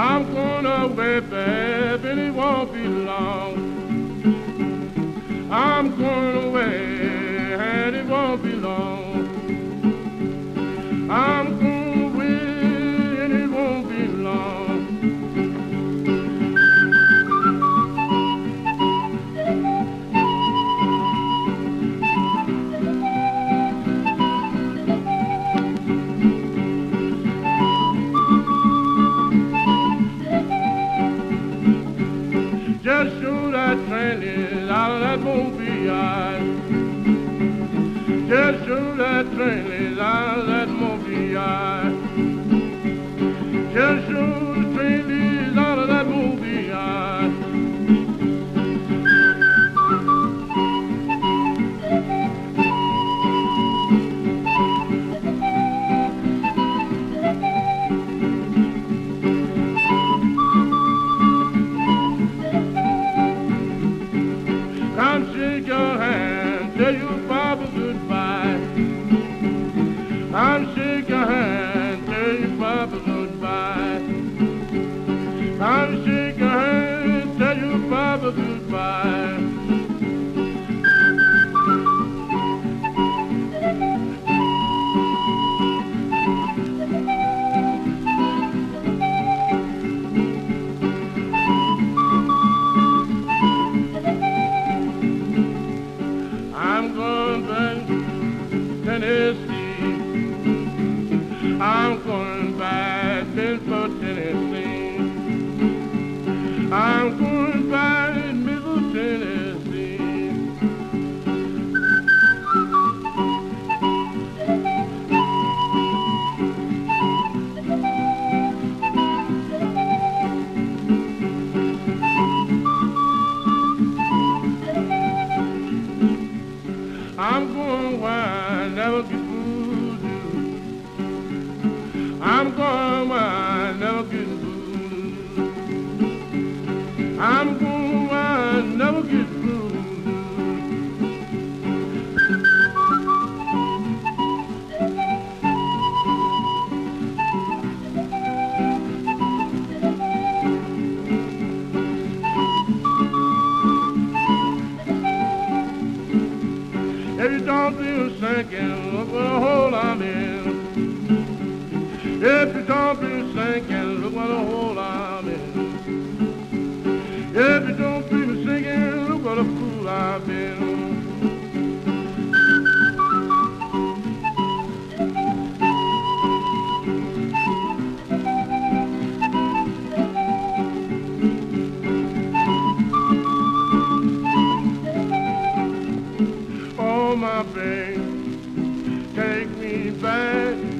I'm going away, baby, and it won't be long. I'm going away, and it won't be long. I'm going away, and it won't be long. Just show that train is out of that movie yard. Just show that train is out of that movie yard. Just show the train is out of that movie yard. Come shake your hand, tell your papa goodbye. Come shake your hand, tell your papa goodbye. Come shake your hand, tell your papa goodbye. I'm going back to Tennessee. I'm going back to Tennessee. I'm going back to Middle Tennessee. I'm going where I never get voodoo. I'm going where I never get voodoo. I'm going where I never get voodoo. If you don't feel sinking, look what a hole I'm in. If you don't feel sinking, look what a hole I'm in. If you don't feel sinking, look what a fool I've been. Oh, my babe, take me back